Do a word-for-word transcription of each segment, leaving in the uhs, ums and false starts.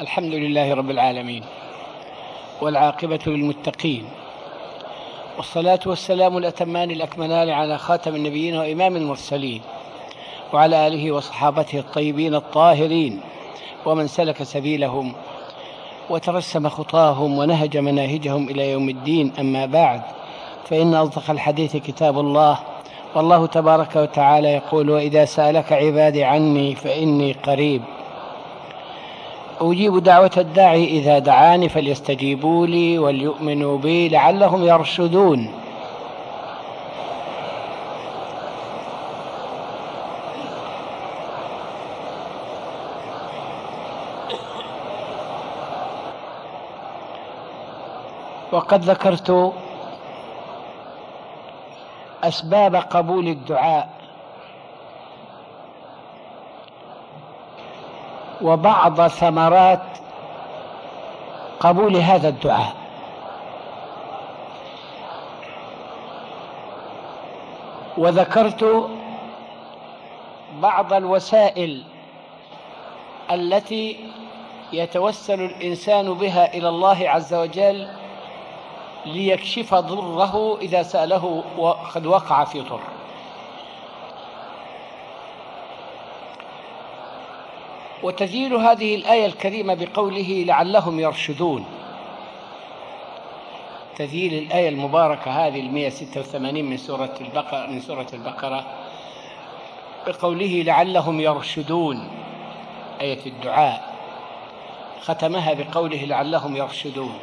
الحمد لله رب العالمين، والعاقبة للمتقين، والصلاة والسلام الأتمان الأكملان على خاتم النبيين وإمام المرسلين، وعلى آله وصحابته الطيبين الطاهرين، ومن سلك سبيلهم وترسم خطاهم ونهج مناهجهم إلى يوم الدين. أما بعد، فإن أصدق الحديث كتاب الله، والله تبارك وتعالى يقول: وإذا سألك عبادي عني فإني قريب أجيب دعوة الداعي إذا دعاني فليستجيبوا لي وليؤمنوا بي لعلهم يرشدون. وقد ذكرت أسباب قبول الدعاء وبعض ثمرات قبول هذا الدعاء، وذكرت بعض الوسائل التي يتوسل الإنسان بها إلى الله عز وجل ليكشف ضره إذا سأله وقد وقع في ضر. وتزيل هذه الآية الكريمة بقوله لعلهم يرشدون، تزيل الآية المباركة هذه المئة وستة وثمانين من سورة البقرة من سورة البقرة بقوله لعلهم يرشدون، آية الدعاء ختمها بقوله لعلهم يرشدون.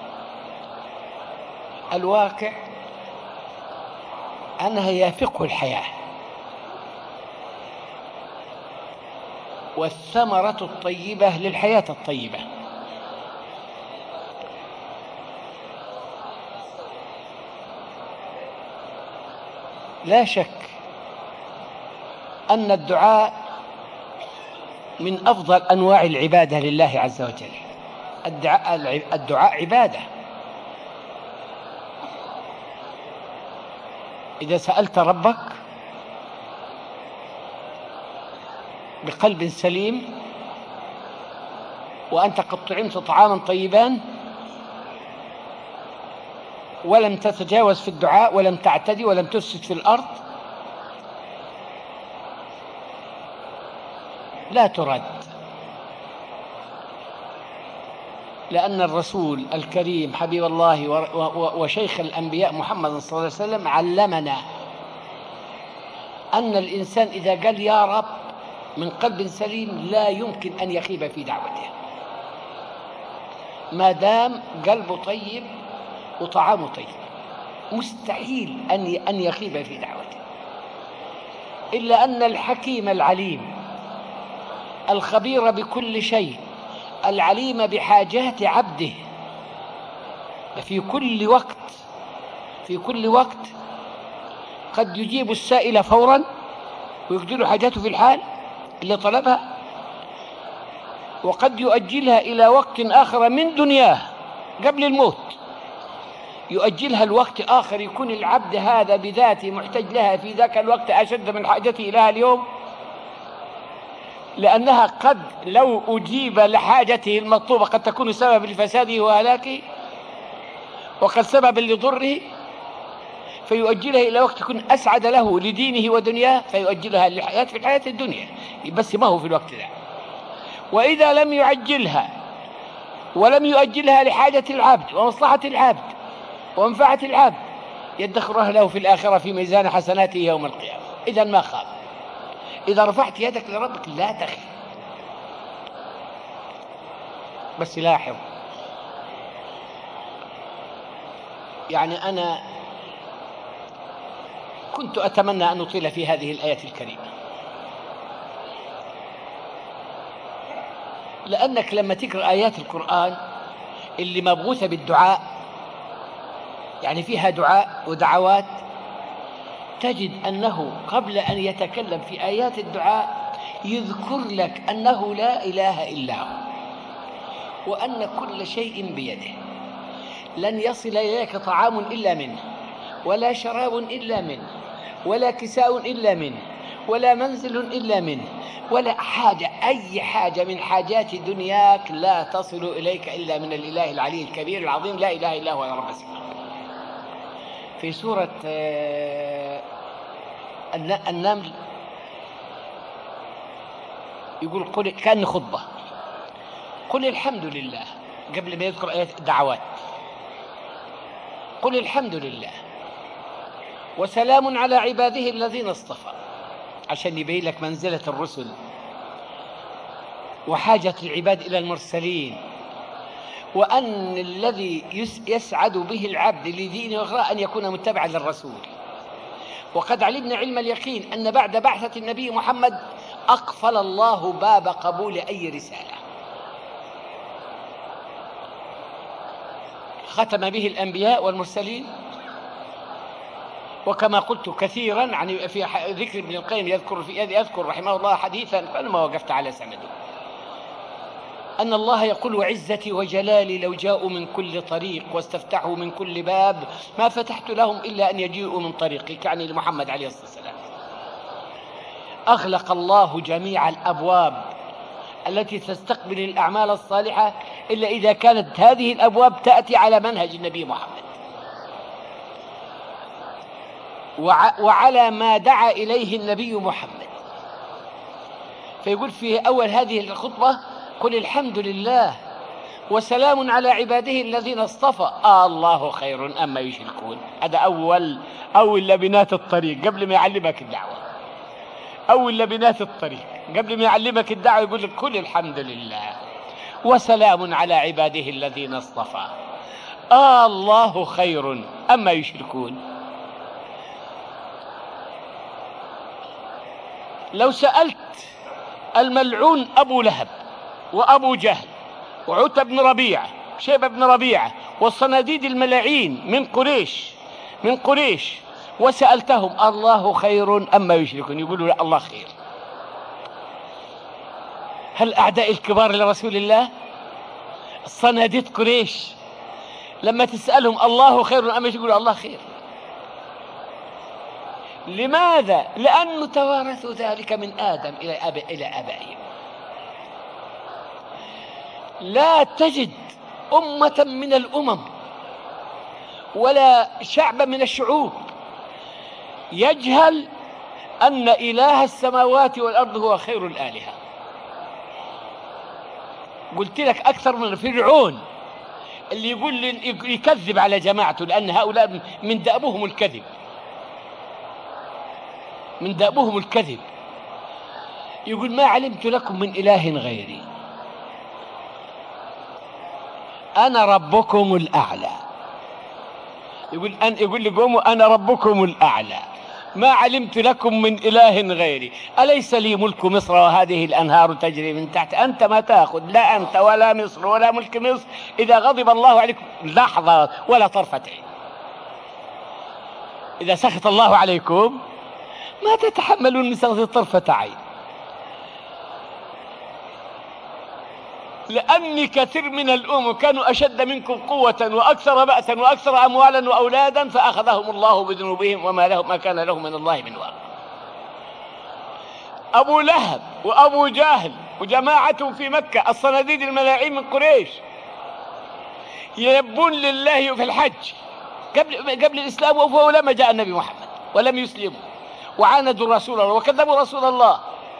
الواقع أنها هي فقه الحياة، والثمرة الطيبة للحياة الطيبة. لا شك أن الدعاء من أفضل أنواع العبادة لله عز وجل. الدعاء, الدعاء عبادة. إذا سألت ربك بقلب سليم وأنت قد طعمت طعاما طيبا ولم تتجاوز في الدعاء ولم تعتدي ولم تفسد في الأرض، لا ترد، لأن الرسول الكريم حبيب الله وشيخ الأنبياء محمد صلى الله عليه وسلم علمنا أن الإنسان إذا قال يا رب من قلب سليم لا يمكن أن يخيب في دعوته، ما دام قلبه طيب وطعامه طيب، مستحيل أن يخيب في دعوته. إلا أن الحكيم العليم الخبير بكل شيء العليم بحاجات عبده في كل وقت في كل وقت قد يجيب السائل فورا ويقضي له حاجاته في الحال اللي طلبها، وقد يؤجلها إلى وقت آخر من دنياه قبل الموت، يؤجلها الوقت آخر يكون العبد هذا بذاته محتاج لها في ذاك الوقت أشد من حاجته إليها اليوم، لأنها قد لو أجيب لحاجته المطلوبة قد تكون سبب لفساده وهلاكه، وقد سبب لضره، فيؤجلها إلى وقت يكون أسعد له لدينه ودنياه، فيؤجلها للحياة في الحياة الدنيا بس ما هو في الوقت ده. وإذا لم يعجلها ولم يؤجلها لحاجة العبد ومصلحة العبد ومنفعة العبد يدخرها له في الآخرة في ميزان حسناته يوم القيامة. إذا ما خاب. إذا رفعت يدك لربك لا تخف. بس لاحظ، يعني أنا كنت أتمنى أن أطيل في هذه الآية الكريمة، لأنك لما تقرأ آيات القرآن اللي مبعوثة بالدعاء، يعني فيها دعاء ودعوات، تجد أنه قبل أن يتكلم في آيات الدعاء يذكر لك أنه لا إله إلا هو، وأن كل شيء بيده، لن يصل إليك طعام إلا منه، ولا شراب إلا منه، ولا كساء إلا منه، ولا منزل إلا منه، ولا حاجة أي حاجة من حاجات دنياك لا تصل إليك إلا من الإله العلي الكبير العظيم لا إله إلا هو يا رب السماء. في سورة النمل يقول قل، كأن خطبة، قل الحمد لله قبل ما يذكر آيات الدعوات، قل الحمد لله وسلام على عباده الذين اصطفى، عشان يبين لك منزلة الرسل وحاجة العباد إلى المرسلين، وأن الذي يسعد به العبد لدينه وأخرى أن يكون متبعا للرسول. وقد علمنا علم اليقين أن بعد بعثة النبي محمد أقفل الله باب قبول أي رسالة، ختم به الأنبياء والمرسلين. وكما قلت كثيرا عن في ذكر ابن القيم يذكر في يذكر رحمه الله حديثا فلما وقفت على سنده أن الله يقول وعزتي وجلالي لو جاءوا من كل طريق واستفتحوا من كل باب ما فتحت لهم إلا أن يجيئوا من طريقك، يعني لمحمد عليه الصلاة والسلام. أغلق الله جميع الأبواب التي تستقبل الأعمال الصالحة إلا إذا كانت هذه الأبواب تأتي على منهج النبي محمد وعلى ما دعا إليه النبي محمد. فيقول في أول هذه الخطبة قل الحمد لله وسلام على عباده الذين اصطفى، آه الله خير أما يشركون. هذا أول أول لبنات الطريق قبل ما يعلمك الدعوة، أول لبنات الطريق قبل ما يعلمك الدعوة يقول لك قل الحمد لله وسلام على عباده الذين اصطفى، آه الله خير أما يشركون. لو سألت الملعون أبو لهب وأبو جهل وعتبة بن ربيعة شيبة بن ربيعة والصناديد الملاعين من قريش من قريش وسألتهم الله خير أما يشركون، يقولوا لا الله خير. هل أعداء الكبار لرسول الله الصناديد قريش لما تسألهم الله خير أما يقولوا الله خير؟ لماذا؟ لأنه توارثوا ذلك من آدم إلى أب... إلى آبائهم. لا تجد أمة من الأمم ولا شعب من الشعوب يجهل أن إله السماوات والأرض هو خير الآلهة. قلت لك أكثر من فرعون اللي يقول يكذب على جماعته، لأن هؤلاء من دأبهم الكذب من دأبهم الكذب يقول ما علمت لكم من إله غيري أنا ربكم الأعلى. يقول أن يقول لي قوموا أنا ربكم الأعلى ما علمت لكم من إله غيري، أليس لي ملك مصر وهذه الأنهار تجري من تحت؟ أنت ما تأخذ لا أنت ولا مصر ولا ملك مصر إذا غضب الله عليكم لحظة ولا طرفة عين. إذا سخط الله عليكم ما تتحملون مثل طرفة عين. لأن كثير من الأمم كانوا أشد منكم قوة وأكثر بأسا وأكثر أموالا وأولادا فأخذهم الله بذنوبهم وما لهم ما كان لهم من الله من واق. أبو لهب وأبو جهل وجماعة في مكة الصناديد الملاعين من قريش يلبون لله في الحج قبل قبل الإسلام ولما جاء النبي محمد ولم يسلموا وعاندوا رسول الله وكذبوا رسول الله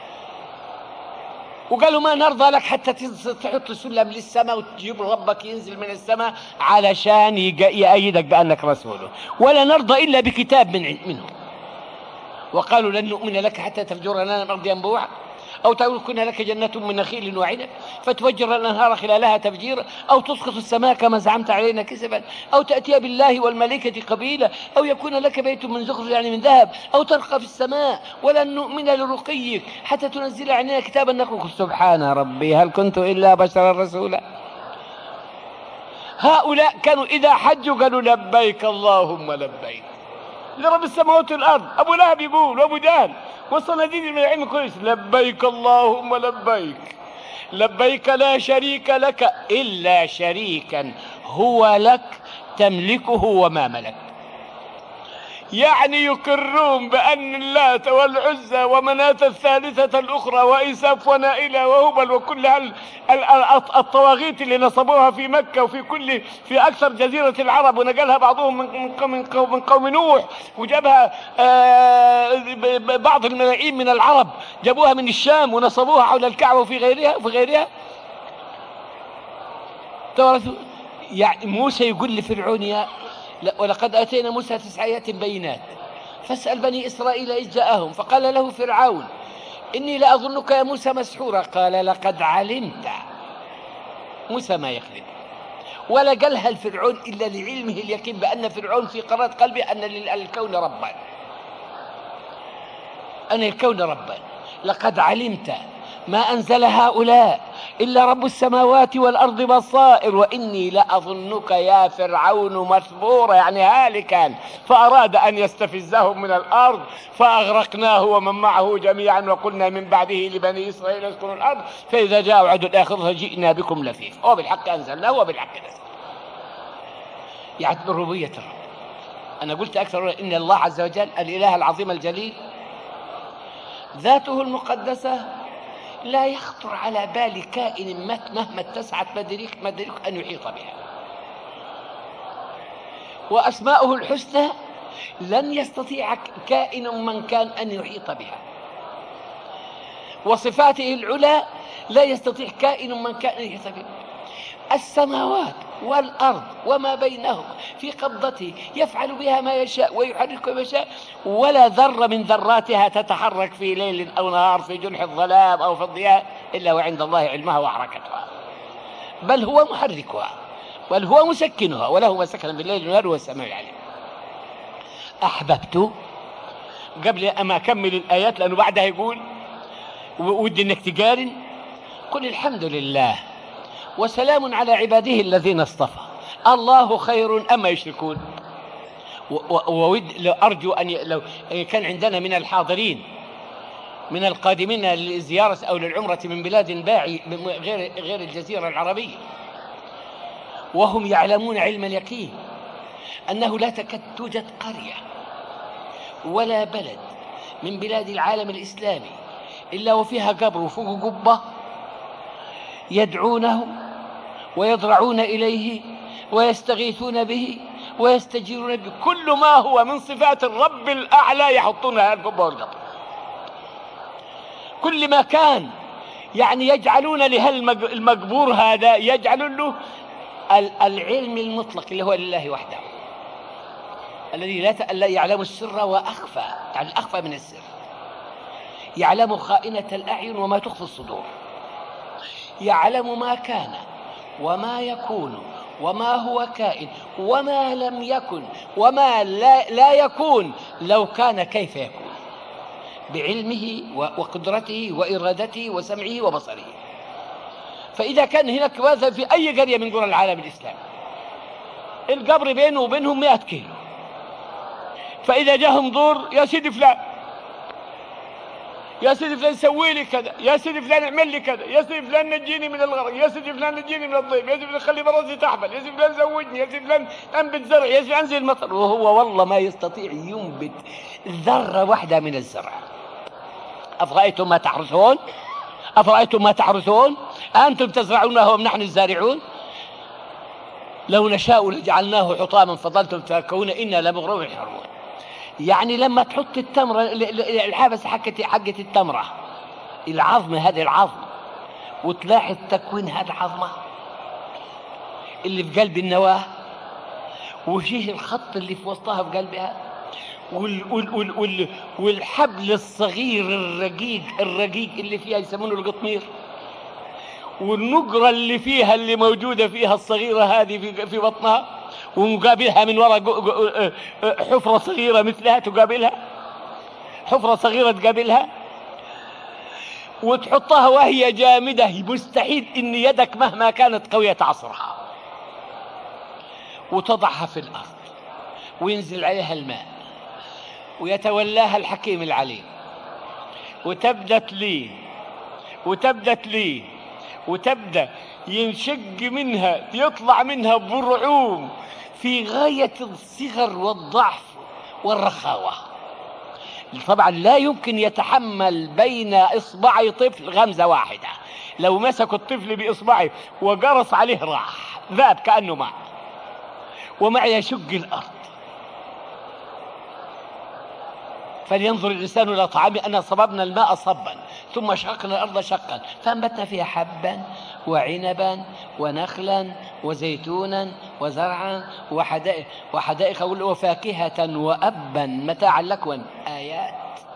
وقالوا ما نرضى لك حتى تحط سلم للسماء وتجيب ربك ينزل من السماء علشان يأيدك بأنك رسوله، ولا نرضى إلا بكتاب من منه. وقالوا لن نؤمن لك حتى تفجر لنا من الأرض ينبوعا أو تكون لك جنة من نخيل وعنب فتفجر الأنهار خلالها تفجيرا أو تسقط السماء كما زعمت علينا كسبا أو تأتي بالله والملائكة قبيلا أو يكون لك بيت من زخرف يعني من ذهب أو ترقى في السماء ولن نؤمن لرقيك حتى تنزل علينا كتابا نقول سبحان ربي هل كنت إلا بشرا رسولا. هؤلاء كانوا إذا حجوا قالوا لبيك اللهم لبيك لرب السماوات والأرض. أبو لهب يقول وأبو جهل والصناديد الملاعين كويس لبيك اللهم لبيك لبيك لا شريك لك إلا شريكا هو لك تملكه وما ملك. يعني يقرون بأن اللات والعزى ومناة الثالثة الأخرى وإساف ونائلة وهبل وكل الطواغيت اللي نصبوها في مكة وفي كل في أكثر جزيرة العرب، ونقلها بعضهم من قوم من قوم نوح، وجابها بعض الملايين من العرب جابوها من الشام ونصبوها حول الكعبة وفي غيرها وفي غيرها. يعني موسى يقول لفرعون يا ولقد آتينا موسى تسع آيات بينات فاسأل بني إسرائيل إذ جاءهم فقال له فرعون إني لأظنك يا موسى مسحورا. قال لقد علمت. موسى ما يكذب، ولا قالها الفرعون إلا لعلمه اليقين بأن فرعون في قرارة قلبه أن الكون ربا، أن الكون ربا. لقد علمت ما أنزل هؤلاء إلا رب السماوات والأرض بصائر وإني لأظنك يا فرعون مثبورا، يعني هالكا. فأراد أن يستفزهم من الأرض فأغرقناه ومن معه جميعا وقلنا من بعده لبني إسرائيل اسكنوا الأرض فإذا جاء وعد الآخرة جئنا بكم لفيف. وبالحق أنزلناه وبالحق نزل. يعني ربوبية الرب. أنا قلت أكثر إن الله عز وجل الإله العظيم الجليل ذاته المقدسة لا يخطر على بال كائن مهما اتسعت مدارك أن يحيط بها، وأسماؤه الحسنى لن يستطيع كائن من كان أن يحيط بها، وصفاته العلى لا يستطيع كائن من كان أن يحيط بها. السماوات والأرض وما بينهم في قبضته يفعل بها ما يشاء ويحرك ما يشاء، ولا ذرة من ذراتها تتحرك في ليل أو نهار في جنح الظلام أو في الضياء إلا وعند الله علمها وحركتها، بل هو محركها بل هو مسكنها وله ما سكن بالليل والنهار والسماء العليم. أحببت قبل أما أكمل الآيات لأنه بعدها يقول ودي أنك تقارن. قل الحمد لله وسلام على عباده الذين اصطفى الله خير أما يشركون. وود أرجو أن ي... لو كان عندنا من الحاضرين من القادمين للزيارة أو للعمرة من بلاد باعي غير غير الجزيرة العربية وهم يعلمون علم اليقين أنه لا تكاد توجد قرية ولا بلد من بلاد العالم الإسلامي إلا وفيها قبر وفوق قبة يدعونه ويضرعون إليه ويستغيثون به ويستجيرون به، كل ما هو من صفات الرب الأعلى يحطونها القبة والقبر. كل ما كان يعني يجعلون لهالمقبور هذا يجعلون له العلم المطلق اللي هو لله وحده الذي لا يعلم السر وأخفى، يعني الأخفى من السر، يعلم خائنة الأعين وما تخفي الصدور، يعلم ما كان وما يكون وما هو كائن وما لم يكن وما لا, لا يكون لو كان كيف يكون، بعلمه وقدرته وإرادته وسمعه وبصره. فإذا كان هناك مثلا في أي قرية من قرى العالم الإسلامي القبر بينه وبينهم مئة كيلو، فإذا جاهم دور يا سيدي فلان يا سيدي فلان سوي لي كذا، يا سيدي فلان اعمل لي كذا، يا سيدي فلان نجيني من الغرق، يا سيدي فلان نجيني من الضيف، يا سيدي فلان خلي براسي تحمل، يا سيدي فلان زوجني، يا سيدي فلان انبت زرع، يا سيدي انزل المطر، وهو والله ما يستطيع ينبت ذرة واحدة من الزرع. أفرأيتم ما تحرثون أفرأيتم ما تحرثون أنتم تزرعونه وهم نحن الزارعون لو نشاء لجعلناه حطاما فظلتم تفكهون إنا لمغرمون محرمون. يعني لما تحط التمرة الحبس حقت حقة التمرة العظمة هذه العظم وتلاحظ تكوين هذه العظمة اللي في قلب النواة وفيه الخط اللي في وسطها في قلبها وال وال وال وال والحبل الصغير الرقيق الرقيق اللي فيها يسمونه القطمير، والنقرة اللي فيها اللي موجودة فيها الصغيرة هذه في في بطنها، ومقابلها من وراء حفرة صغيرة مثلها تقابلها حفرة صغيرة تقابلها، وتحطها وهي جامدة مستحيل إن يدك مهما كانت قوية تعصرها، وتضعها في الأرض وينزل عليها الماء ويتولاها الحكيم العليم وتبدأ تلين وتبدأ تلين وتبدأ ينشق منها يطلع منها برعوم في غاية الصغر والضعف والرخاوة. طبعا لا يمكن يتحمل بين إصبعي طفل غمزة واحدة، لو مسك الطفل بإصبعه وقرص عليه راح ذاب كأنه ماء، ومعي يشق الأرض. فلينظر الإنسان إلى طعامه أنا صببنا الماء صبا ثم شققنا الأرض شقا فأنبتنا فيها حبا وعنبا ونخلا وزيتونا وزرعا وحدائق, وحدائق وفاكهة وأبا متاعا لكم آيات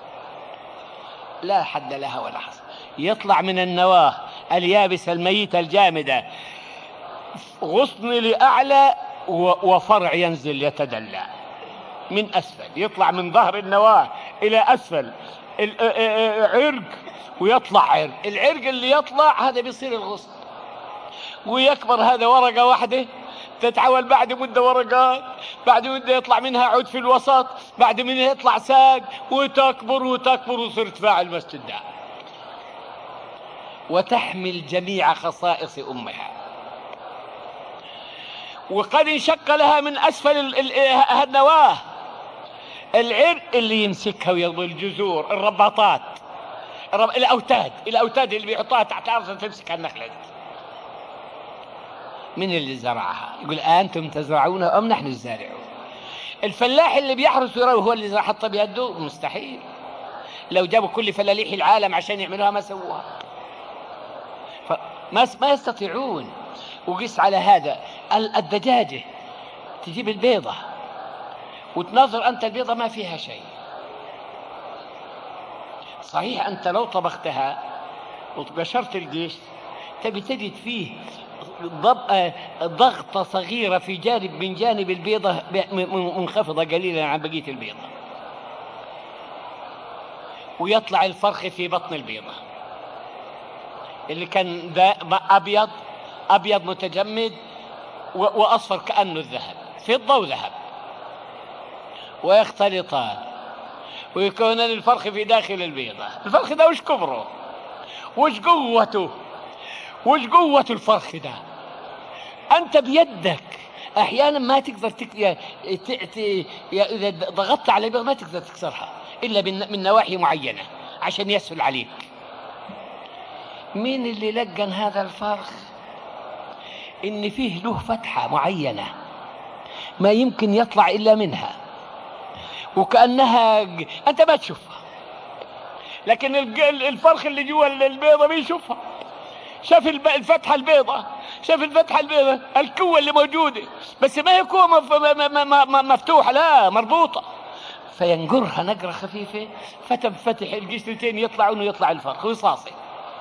لا حد لها ولا حصر. يطلع من النواة اليابسة الميتة الجامدة غصن لأعلى وفرع ينزل يتدلى من أسفل، يطلع من ظهر النواة إلى أسفل عرق ويطلع عرق، العرق اللي يطلع هذا بيصير الغصن ويكبر، هذا ورقة واحدة تتحول بعد مدة ورقات، بعد مدة يطلع منها عود في الوسط، بعد منها يطلع ساق وتكبر وتكبر وتصير ارتفاع المسجد ده، وتحمل جميع خصائص أمها. وقد انشق لها من أسفل النواة العرق اللي يمسكها ويضل الجذور الرباطات الرب... الأوتاد الأوتاد اللي بيحطها تحت الأرض تمسك النخلة دي. من اللي زرعها؟ يقول أنتم تزرعونها أم نحن الزارعون؟ الفلاح اللي بيحرس ويروي هو اللي حطها بيده؟ مستحيل. لو جابوا كل فلاليح العالم عشان يعملوها ما سووها، فما ما يستطيعون. وقس على هذا الدجاجة تجيب البيضة وتناظر أنت البيضة ما فيها شيء، صحيح أنت لو طبختها وقشرت القش تبي تجد فيه ضغطة صغيرة في جانب من جانب البيضة منخفضة قليلا عن بقية البيضة، ويطلع الفرخ في بطن البيضة اللي كان أبيض أبيض متجمد وأصفر كأنه الذهب، فضة وذهب، ويختلطان ويكونان الفرخ في داخل البيضة. الفرخ ده وش كبره وش قوته وش قوة الفرخ ده؟ أنت بيدك أحيانا ما تقدر تك... ي... ت... ت... ي... إذا ضغطت على البيضة ما تقدر تكسرها إلا من... من نواحي معينة عشان يسهل عليك. مين اللي لقن هذا الفرخ؟ إن فيه له فتحة معينة ما يمكن يطلع إلا منها، وكأنها أنت ما تشوفها، لكن الفرخ اللي جوا البيضة بيشوفها. شاف الفتحة البيضة، شاف الفتحة البيضة الكوة اللي موجودة، بس ما هي كوة مفتوحة، لا مربوطة، فينقرها نقرة خفيفة فتنفتح القشرتين يطلع انه يطلع الفرخ ويصاصي.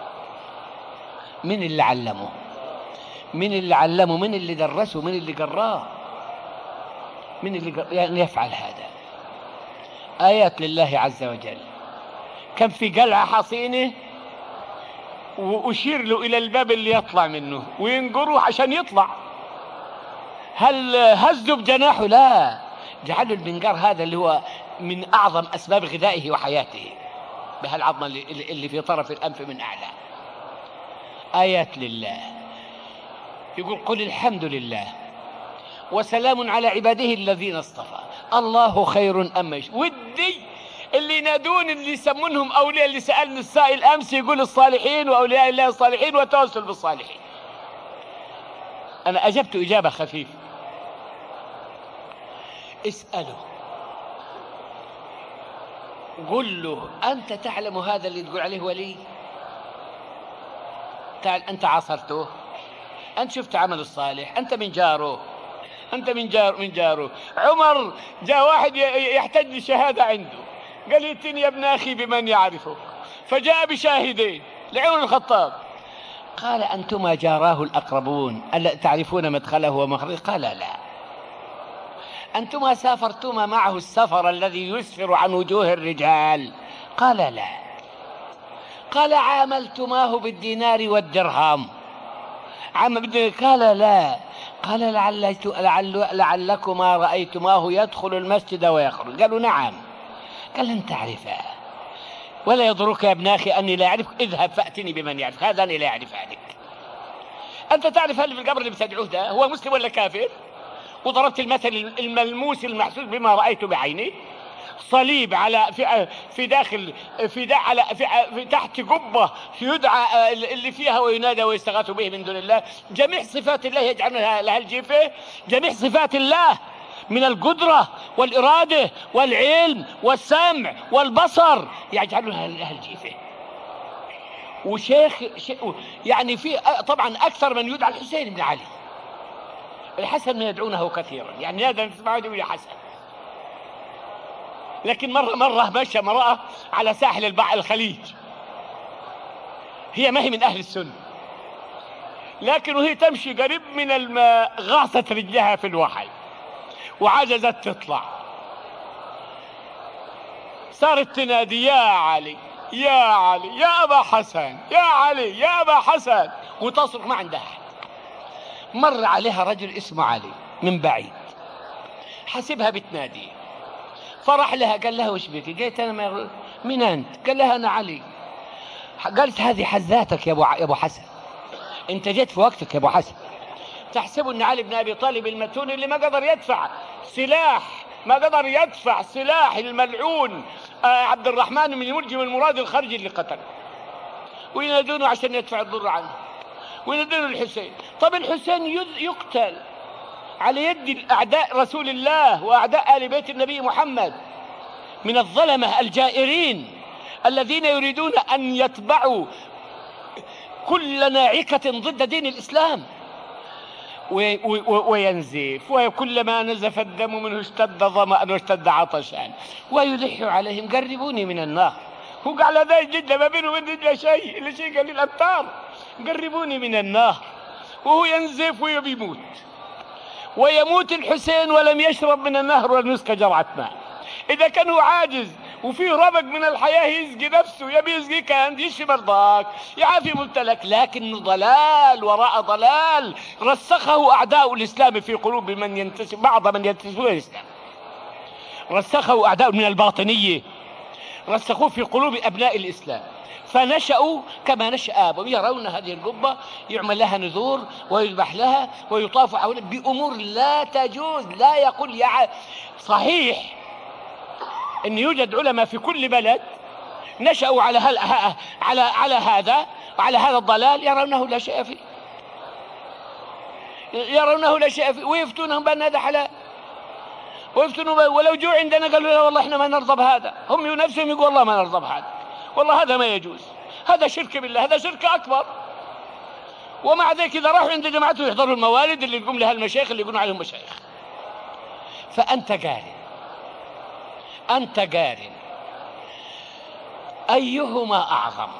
من اللي علمه؟ من اللي علمه؟ من اللي درسه؟ من اللي قراه؟ من اللي قر... يعني يفعل هذا؟ آيات لله عز وجل. كان في قلعة حصينة وأشير له إلى الباب اللي يطلع منه وينقره عشان يطلع. هل هزوا بجناحه؟ لا، جعلوا المنقار هذا اللي هو من أعظم أسباب غذائه وحياته بهالعظمة اللي في طرف الأنف من أعلى. آيات لله. يقول قل الحمد لله وسلام على عباده الذين اصطفى الله خير أم يشركون. ودي اللي ينادون اللي يسمونهم أولياء، اللي سألني السائل أمس يقول الصالحين وأولياء الله الصالحين وتوسل بالصالحين. أنا أجبت إجابة خفيفة، اسأله قل له أنت تعلم هذا اللي تقول عليه ولي؟ تعال أنت عاصرته، أنت شفت عمل الصالح، أنت من جاره، أنت من جار من جاره. عمر جاء واحد يحتاج شهادة عنده، قال ائتني يا ابن أخي بمن يعرفه، فجاء بشاهدين لعمر الخطاب. قال أنتما جاراه الأقربون ألا تعرفون مدخله ومخرجه؟ قال لا. أنتما سافرتما معه السفر الذي يسفر عن وجوه الرجال؟ قال لا. قال عاملتماه بالدينار والدرهم؟ عام بالدينار؟ قال لا. قال لعل لعل لعلكما رأيتماه يدخل المسجد ويخرج؟ قالوا نعم. قال لن تعرفه ولا يضرك يا ابن أخي أني لا أعرفك، اذهب فأتني بمن يعرف، هذا أنا لا أعرف عنك. أنت تعرف هل في القبر اللي بتدعوه ده هو مسلم ولا كافر؟ وضربت المثل الملموس المحسوس بما رأيت بعيني. صليب على في في داخل في دا على في, في تحت قبة يدعى اللي فيها وينادى ويستغاث به من دون الله. جميع صفات الله يجعل لها الجيفة، جميع صفات الله من القدرة والإرادة والعلم والسمع والبصر يجعل لها الجيفة. وشيخ يعني في طبعا أكثر من يدعى الحسين بن علي. الحسن يدعونه كثيرا، يعني هذا نسمعه يقول حسن. لكن مرة مرة مشى امرأة على ساحل البحر الخليج، هي ما هي من أهل السنة، لكن وهي تمشي قريب من الماء غاصت رجلها في الوحل وعجزت تطلع، صارت تنادي يا علي يا علي يا أبا حسن يا علي يا أبا حسن، وتصرخ ما عندها أحد. مر عليها رجل اسمه علي من بعيد، حسبها بتنادي، فرح لها قال لها وش بك؟ قالت أنا ما من أنت؟ قال لها أنا علي. قالت هذه حزاتك يا أبو يا أبو حسن، أنت جيت في وقتك يا أبو حسن. تحسب أن علي بن أبي طالب المتون اللي ما قدر يدفع سلاح، ما قدر يدفع سلاح الملعون آه عبد الرحمن بن ملجم المراد الخرجي اللي قتله، وينادونه عشان يدفع الضر عنه، وينادونه الحسين. طب الحسين يقتل على يد أعداء رسول الله وأعداء آل بيت النبي محمد من الظلمة الجائرين الذين يريدون أن يتبعوا كل ناعكة ضد دين الإسلام، وينزف، وكلما نزف الدم منه اشتد ظمأ واشتد عطشا ويلح عليهم قربوني من النار. هو قال هذا جدا ما بينه وبين إلا شيء، إلا شيء قال للأبطال قربوني من النار، وهو ينزف ويموت. ويموت الحسين ولم يشرب من النهر ولم يسقى جرعة ماء. إذا كان هو عاجز وفيه ربق من الحياة يسقي نفسه، يبي يسقي كان يشفي مرضاك يعافي مبتلك، لكن ضلال وراء ضلال رسخه أعداء الإسلام في قلوب من ينتسب بعض من ينتسبون الإسلام، رسخه أعداء من الباطنية، رسخوه في قلوب أبناء الإسلام، فنشأوا كما نشأ آبهم، يرون هذه القبة يعمل لها نذور ويذبح لها ويطاف حولها بأمور لا تجوز. لا يقول يا صحيح أن يوجد علماء في كل بلد نشأوا على هل... على على هذا وعلى هذا الضلال، يرونه لا شيء فيه، يرونه لا شيء فيه، ويفتونهم بأن هذا حلال، ويفتونهم ولو جو عندنا قالوا لا والله احنا ما نرضى بهذا، هم نفسهم يقول والله ما نرضى بهذا، والله هذا ما يجوز، هذا شرك بالله، هذا شرك أكبر. ومع ذلك إذا راحوا عند جماعته يحضروا الموالد اللي يقوم لها المشايخ اللي يقولون عليهم مشايخ. فأنت قارن، أنت قارن أيهما أعظم،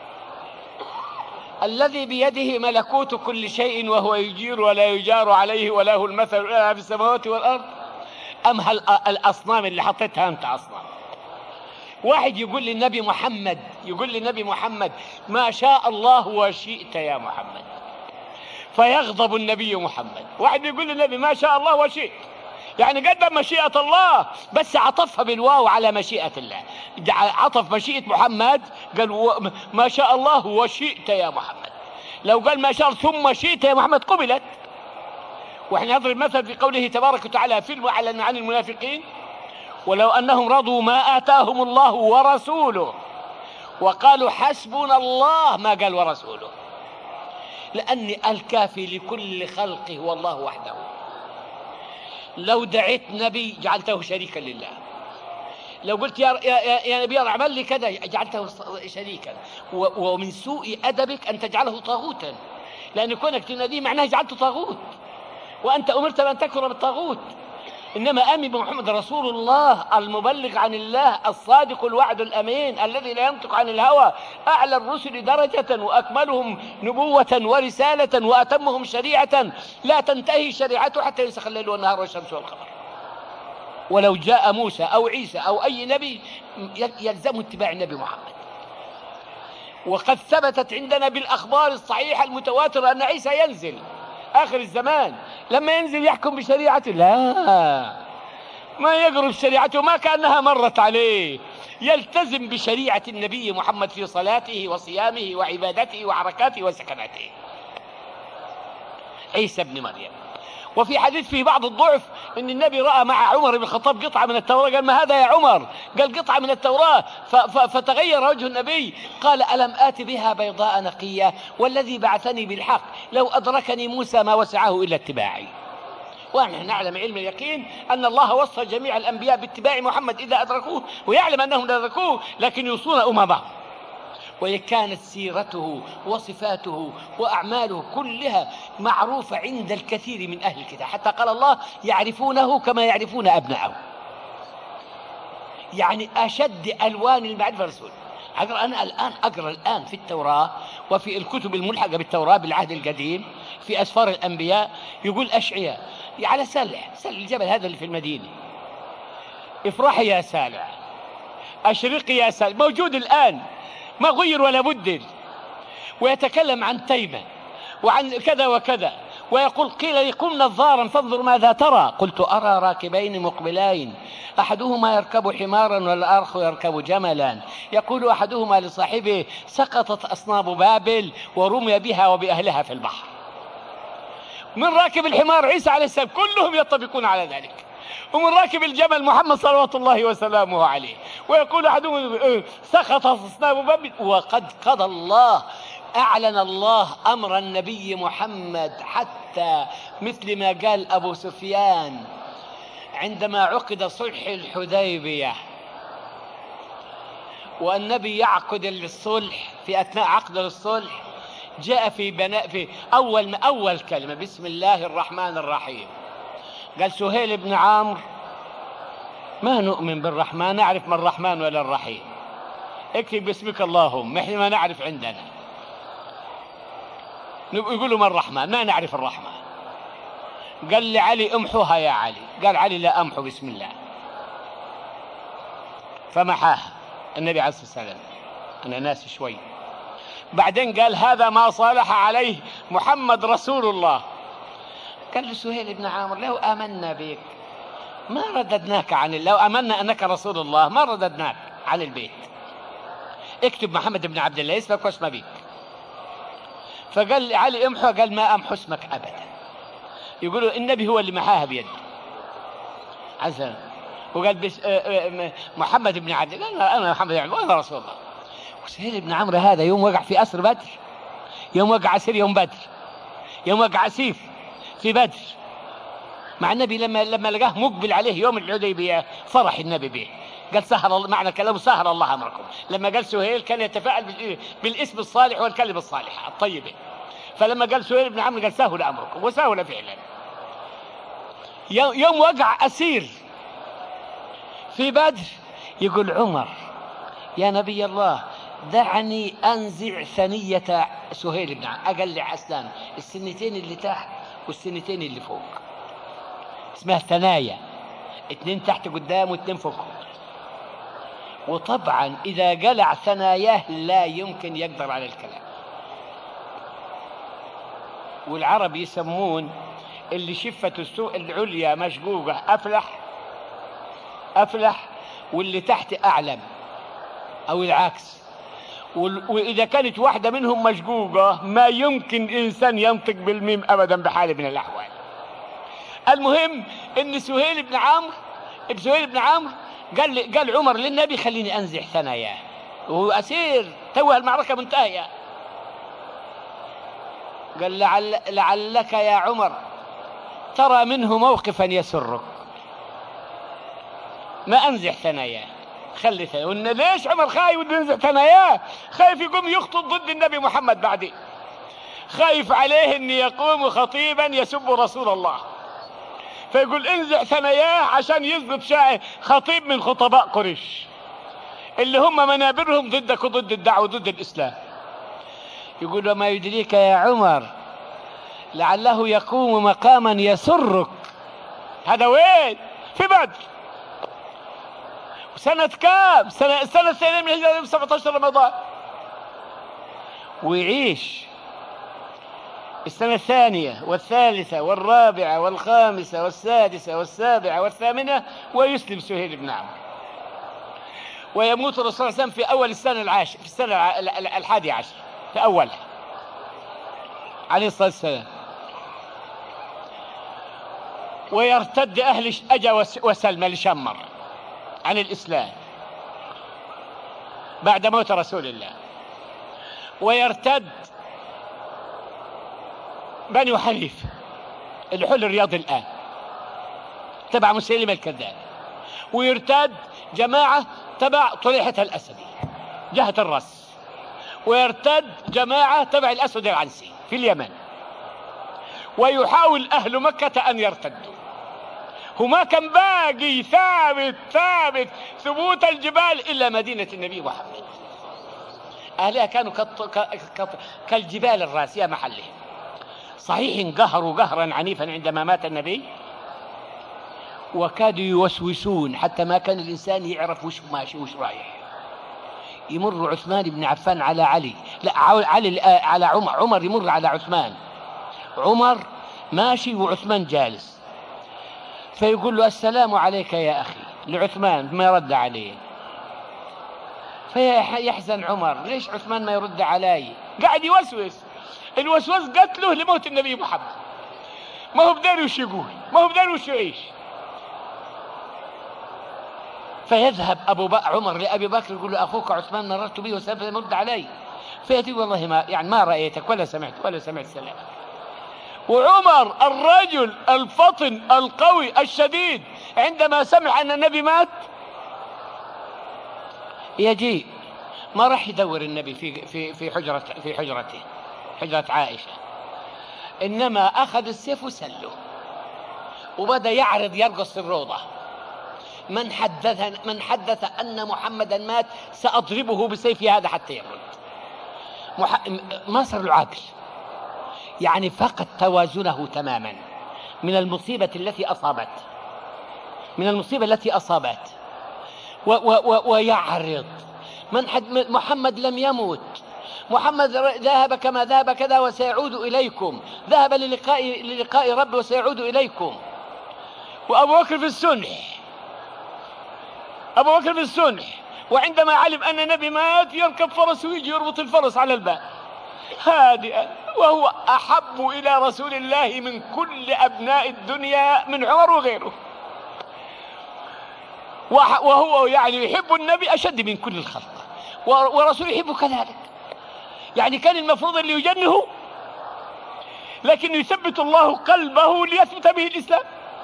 الذي بيده ملكوت كل شيء وهو يجير ولا يجار عليه وله المثل الأعلى في السماوات والأرض، أم هل الأصنام اللي حطيتها أنت أصنام؟ واحد يقول للنبي محمد، يقول للنبي محمد ما شاء الله وشئت يا محمد، فيغضب النبي محمد. واحد يقول للنبي ما شاء الله وشئت، يعني قدم مشيئة الله بس عطفها بالواو على مشيئة الله، عطف مشيئة محمد قال ما شاء الله وشئت يا محمد. لو قال ما شاء ثم شئت يا محمد قبلت. واحنا نضرب مثل في قوله تبارك وتعالى في المعلن عن المنافقين ولو أنهم رضوا ما آتاهم الله ورسوله وقالوا حسبنا الله، ما قال ورسوله، لأن الكافي لكل خلقه هو الله وحده. لو دعيت نبي جعلته شريكا لله، لو قلت يا, يا, يا نبي اعمل لي كذا جعلته شريكا. ومن سوء أدبك أن تجعله طاغوتا، لأن كونك تناديه معناه جعلته طاغوت، وأنت أمرت بأن تكفر بالطاغوت. إنما آمن بمحمد رسول الله المبلغ عن الله الصادق الوعد الأمين الذي لا ينطق عن الهوى، أعلى الرسل درجة وأكملهم نبوة ورسالة وأتمهم شريعة لا تنتهي شريعته حتى ينسخ الليل والنهار والشمس والقمر. ولو جاء موسى أو عيسى أو أي نبي يلزم اتباع النبي محمد. وقد ثبتت عندنا بالأخبار الصحيحة المتواترة أن عيسى ينزل آخر الزمان، لما ينزل يحكم بشريعته، لا ما يقرب شريعته ما كأنها مرت عليه، يلتزم بشريعة النبي محمد في صلاته وصيامه وعبادته وحركاته وسكناته. عيسى ابن مريم وفي حديث فيه بعض الضعف ان النبي راى مع عمر بن الخطاب قطعه من التوراه، قال ما هذا يا عمر؟ قال قطعه من التوراه، فتغير وجه النبي، قال الم ات بها بيضاء نقيه والذي بعثني بالحق لو ادركني موسى ما وسعه الا اتباعي. ونحن نعلم علم اليقين ان الله وصى جميع الانبياء باتباع محمد اذا ادركوه، ويعلم انهم لا ادركوه لكن يوصون اممهم. وكانت سيرته وصفاته وأعماله كلها معروفة عند الكثير من أهل الكتاب، حتى قال الله يعرفونه كما يعرفون أبناءه. يعني أشد ألوان المعرفة الرسول. أنا الآن أقرأ الآن في التوراة وفي الكتب الملحقة بالتوراة بالعهد القديم في أسفار الأنبياء، يقول أشعياء على سلح سلح الجبل هذا اللي في المدينة، افرحي يا سالع، أشرقي يا سالع، موجود الآن ما غير ولا بدل. ويتكلم عن تيمة وعن كذا وكذا، ويقول قيل لقم نظارا فانظر ماذا ترى، قلت أرى راكبين مقبلين أحدهما يركب حمارا والآخر يركب جملا، يقول أحدهما لصاحبه سقطت أصناب بابل ورمي بها وبأهلها في البحر. من راكب الحمار عيسى عليه السلام، كلهم يتفقون على ذلك، ومن راكب الجمل محمد صلوات الله وسلامه عليه، ويقول أحدهم سقطت أصناب بابل. وقد قضى الله، أعلن الله أمر النبي محمد، حتى مثل ما قال أبو سفيان عندما عقد صلح الحديبية والنبي يعقد الصلح، في أثناء عقد الصلح جاء في بناء في أول أول كلمة بسم الله الرحمن الرحيم، قال سهيل بن عمرو ما نؤمن بالرحمن، نعرف ما الرحمن ولا الرحيم، اكتب باسمك اللهم، احنا ما نعرف عندنا، يقولوا ما الرحمن ما نعرف الرحمن. قال لعلي امحوها يا علي، قال علي لا امحو بسم الله، فمحاها النبي عليه الصلاة والسلام، انا ناسي شوي. بعدين قال هذا ما صالح عليه محمد رسول الله. قال له سهيل بن عامر لو آمنا بك ما رددناك عن، لو آمنا أنك رسول الله ما رددناك عن البيت، اكتب محمد بن عبد الله اسمك واسم أبيك. فقال علي امحو، قال ما أمحو اسمك أبدا. يقولوا النبي هو اللي محاها بيده عزا، وقال بس محمد بن عبد الله، قال أنا محمد بن عبد الله وأنا رسول الله. وسهيل بن عمرو هذا يوم وقع في أسر بدر، يوم وقع أسير يوم بدر، يوم وقع أسيف في بدر مع النبي، لما لما لقاه مقبل عليه يوم الحديبية فرح النبي به، قال سهل الله، معنى كلامه سهل الله أمركم. لما قال سهيل كان يتفاعل بالاسم الصالح والكلمة الصالحة الطيبة، فلما قال سهيل بن عمرو قال سهل أمركم، وسهل فعلا. يوم وقع أسير في بدر يقول عمر يا نبي الله دعني أنزع ثنية سهيل بن عمرو، أقلع أسنان السنتين اللي تحت والسنتين اللي فوق، اسمها ثنايا، اتنين تحت قدام واتنين فوق. وطبعا إذا قلع ثناياه لا يمكن يقدر على الكلام. والعرب يسمون اللي شفة السوق العليا مشقوقة أفلح أفلح، واللي تحت أعلم أو العكس. وإذا كانت واحدة منهم مشقوقة ما يمكن إنسان ينطق بالميم أبدا بحال من الأحوال. المهم إن سهيل بن عمرو سهيل بن عمرو قال قال عمر للنبي خليني أنزع ثناياه، وهو أسير توه المعركة منتهية. قال لعل لعلك يا عمر ترى منه موقفا يسرك، ما أنزع ثناياه، خلي ثناياه. ليش عمر خايف بده ينزع ثناياه؟ خايف يقوم يخطب ضد النبي محمد بعدين، خايف عليه أن يقوم خطيبا يسب رسول الله، فيقول انزع ثناياه عشان يثبت شاعر خطيب من خطباء قريش اللي هم منابرهم ضدك وضد الدعوة وضد الإسلام. يقول وما يدريك يا عمر لعله يقوم مقاما يسرك. هذا وين؟ في بدر. سنة كام؟ سنة السنة الثانية من الهجرة، سبعة عشر رمضان. ويعيش السنة الثانية والثالثة والرابعة والخامسة والسادسة والسابعة والثامنة، ويسلم سهيل بن عمرو. ويموت الرسول صلى الله عليه وسلم في أول السنة العاشر، في السنة الحادية عشر، في أولها عليه الصلاة والسلام. ويرتد أهل أجا وسلمى لشمر عن الإسلام بعد موت رسول الله، ويرتد بني حنيفة اللي حل الرياض الآن تبع مسيلمة الكذاب، ويرتد جماعة تبع طليحة الأسدي جهة الرأس، ويرتد جماعة تبع الأسود العنسي في اليمن، ويحاول أهل مكة أن يرتدوا. هما كان باقي ثابت ثابت ثبوت الجبال إلا مدينة النبي محمد. أهلها كانوا كالجبال الراسية محلهم. صحيح انقهروا قهرا عنيفا عندما مات النبي، وكادوا يوسوسون حتى ما كان الإنسان يعرف وش ماشي وش رايح. يمر عثمان بن عفان على علي، لا علي على عمر، عمر يمر على عثمان، عمر ماشي وعثمان جالس، فيقول له السلام عليك يا أخي لعثمان، ما يرد عليه. فيحزن عمر، ليش عثمان ما يرد علي؟ قاعد يوسوس، الوسوس قتله لموت النبي محمد، ما هو بداري وش يقول، ما هو بداري وش يعيش. فيذهب أبو بكر عمر لأبي بكر يقول له أخوك عثمان مررت به وسوف يرد علي، فيأتي والله ما يعني ما رأيتك ولا سمعت ولا سمعت سلام. وعمر الرجل الفطن القوي الشديد عندما سمع أن النبي مات يجي، ما راح يدور النبي في في في حجرة في حجرته حجرة عائشة، إنما أخذ السيف وسله وبدأ يعرض يرقص في الروضة. من حدث من حدث أن محمدا مات سأضربه بسيفي هذا حتى يموت. مح... ما صار له عقل، يعني فقد توازنه تماما من المصيبة التي أصابت من المصيبة التي أصابت و... و... و... ويعرض من حد... محمد لم يموت، محمد ذهب كما ذهب كذا وسيعود إليكم، ذهب للقاء للقاء رب وسيعود إليكم. وأبو بكر في السنح أبو بكر في السنح وعندما علم أن النبي مات يركب فرس ويجي يربط الفرس على الباب هادئا، وهو أحب إلى رسول الله من كل أبناء الدنيا من عمر وغيره، وهو يعني يحب النبي أشد من كل الخلق، ورسول يحبه كذلك. يعني كان المفروض اللي يجنه، لكن يثبت الله قلبه ليثبت به الإسلام.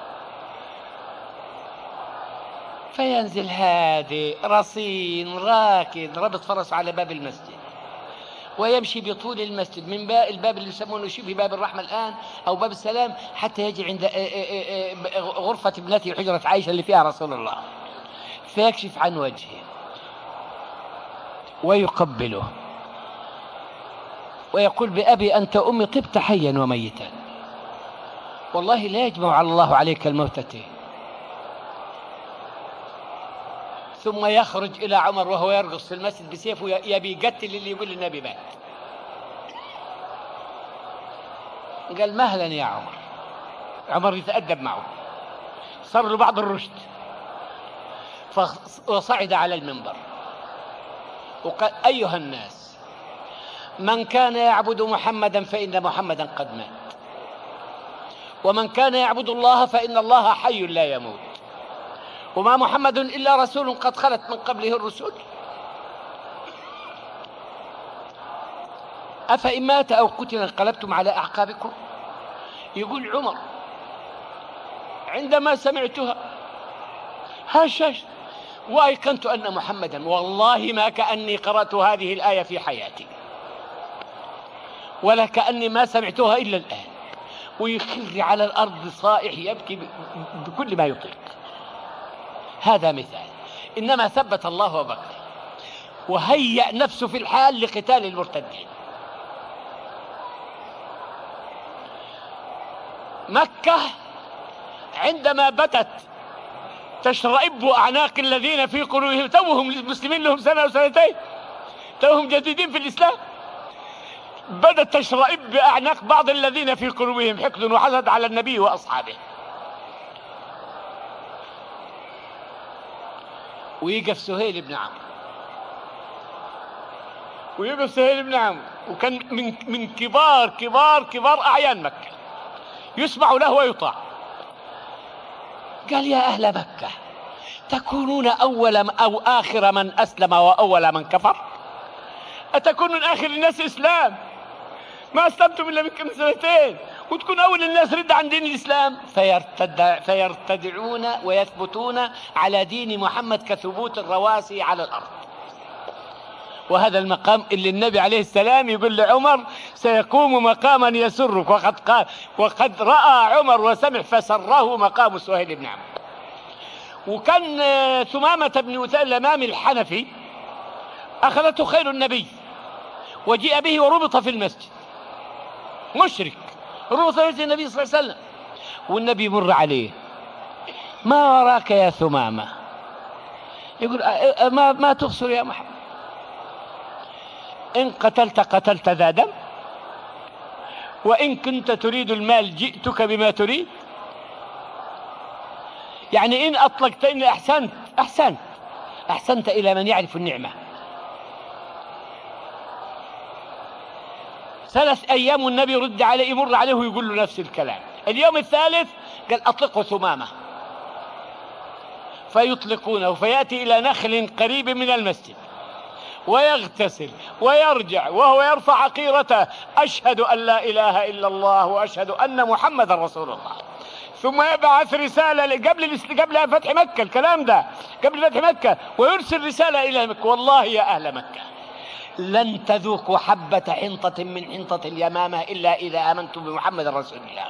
فينزل هادئ رصين راكد ربط فرس على باب المسجد، ويمشي بطول المسجد من باب الباب اللي يسمونه شبه باب الرحمة الآن أو باب السلام حتى يجي عند غرفة ابنته حجرة عائشة اللي فيها رسول الله، فيكشف عن وجهه ويقبله ويقول بأبي أنت أمي طبت حيا وميتا، والله لا يجمع الله عليك الموتتين. ثم يخرج إلى عمر وهو يرقص في المسجد بسيفه يبي يقتل اللي يقول النبي مات. قال مهلا يا عمر. عمر يتأدب معه، صار له بعض الرشد، فصعد على المنبر وقال أيها الناس، من كان يعبد محمدا فإن محمدا قد مات، ومن كان يعبد الله فإن الله حي لا يموت، وما محمد إلا رسول قد خلت من قبله الرسل، أفإن مات أو قتل انقلبتم على أعقابكم. يقول عمر عندما سمعتها هشاش وأيقنت أن محمدا، والله ما كأني قرأت هذه الآية في حياتي ولا كأني ما سمعتها إلا الآن، ويخر على الأرض صائح يبكي بكل ما يطيق. هذا مثال، إنما ثبت الله أبو بكر وهيأ نفسه في الحال لقتال المرتدين. مكة عندما بتت تشرئب أعناق الذين في قلوبهم، توهم المسلمين لهم سنة وسنتين، توهم جديدين في الإسلام، بدت تشرئب أعناق بعض الذين في قلوبهم حقد وحسد على النبي وأصحابه. ويقف سهيل بن عمرو ويقف سهيل بن عمرو وكان من من كبار كبار كبار أعيان مكة، يسمع له ويطاع. قال يا أهل مكة تكونون أول أو آخر من أسلم وأول من كفر؟ أتكونون آخر الناس إسلام، ما أسلمتم إلا من كم سنتين، وتكون أول الناس رد عن دين الإسلام؟ فيرتد فيرتدعون ويثبتون على دين محمد كثبوت الرواسي على الأرض. وهذا المقام اللي النبي عليه السلام يقول لعمر سيقوم مقاما يسرك، وقد قال وقد رأى عمر وسمع فسره مقام سهيل بن عمرو. وكان ثمامة بن أثال الأمامي الحنفي أخذته خيل النبي وجيء به وربط في المسجد، مشرك ربط في مسجد النبي صلى الله عليه وسلم، والنبي مر عليه: ما وراك يا ثمامة؟ يقول: ما, ما تبصر يا محمد؟ إن قتلت قتلت ذا دم، وإن كنت تريد المال جئتك بما تريد. يعني إن أطلقتني أحسنت أحسنت أحسنت إلى من يعرف النعمة. ثلاث أيام والنبي يرد عليه، يمر عليه ويقول له نفس الكلام. اليوم الثالث قال: أطلقه ثمامة. فيطلقونه، فيأتي إلى نخل قريب من المسجد ويغتسل ويرجع وهو يرفع عقيرته: أشهد أن لا إله إلا الله وأشهد أن محمد رسول الله. ثم يبعث رسالة قبل قبل فتح مكة، الكلام ده قبل فتح مكة، ويرسل رسالة إلى مكة: والله يا أهل مكة لن تذوقوا حبة حنطة من حنطة اليمامة إلا إذا آمنتم بمحمد رسول الله.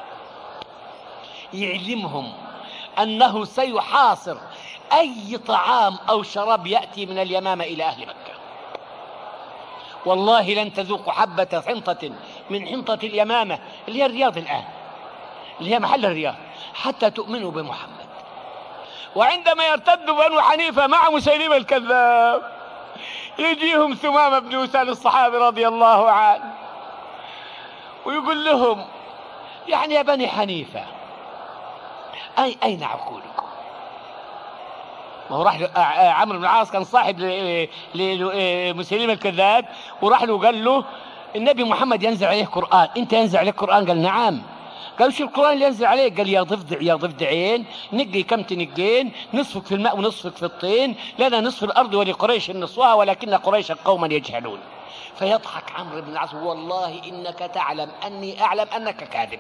يعلمهم أنه سيحاصر أي طعام أو شراب يأتي من اليمامة إلى أهل مكة. والله لن تذوقوا حبة حنطة من حنطة اليمامة اللي هي الرياض الآن، اللي هي محل الرياض، حتى تؤمنوا بمحمد. وعندما يرتد بنو حنيفة مع مسيلمة الكذاب يجيهم ثمامة بن أثال الصحابي رضي الله عنه ويقول لهم: يعني يا بني حنيفة أي أين عقولكم؟ ما هو راح عمرو بن العاص كان صاحب لمسيلمة الكذاب، وراح له وقال له: النبي محمد ينزل عليه قرآن، أنت ينزل عليك قرآن؟ قال: نعم. قال: شو القرآن اللي ينزل عليه؟ قال: يا ضفدع يا ضفدعين، نقي كم تنقين، نصفك في الماء ونصفك في الطين، لنا نصف الأرض ولقريش نصفها ولكن قريش قوما يجهلون. فيضحك عمرو بن العاص: والله إنك تعلم أني أعلم أنك كاذب.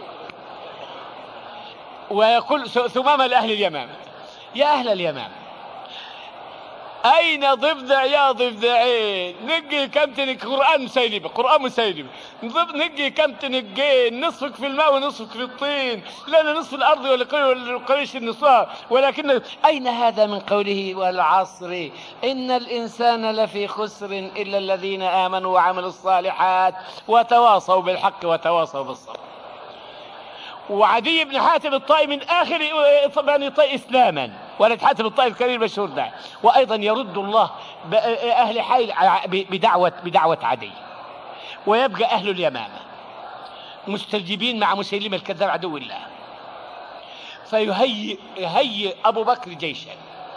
ويقول ثمامة لأهل اليمامة: يا أهل اليمامة أين ضفدع يا ضفدعين، نقي كم تنك قرآن مسيلمة قرآن مسيلمة، نقي كم تنقين، نصفك في الماء ونصفك في الطين، لنا نصف الأرض ولقريش النصفها ولكن. أين هذا من قوله: والعصر إن الإنسان لفي خسر إلا الذين آمنوا وعملوا الصالحات وتواصوا بالحق وتواصوا بالصبر. وعدي بن حاتم الطائي من آخر بني طائي إسلاما، ولد حاتم الطائي الكريم المشهور ده. وأيضا يرد الله أهل حيل بدعوة بدعوة عدي، ويبقى أهل اليمامة مستجيبين مع مسيلمة الكذاب عدو الله. فيهيئ يهيئ أبو بكر جيشا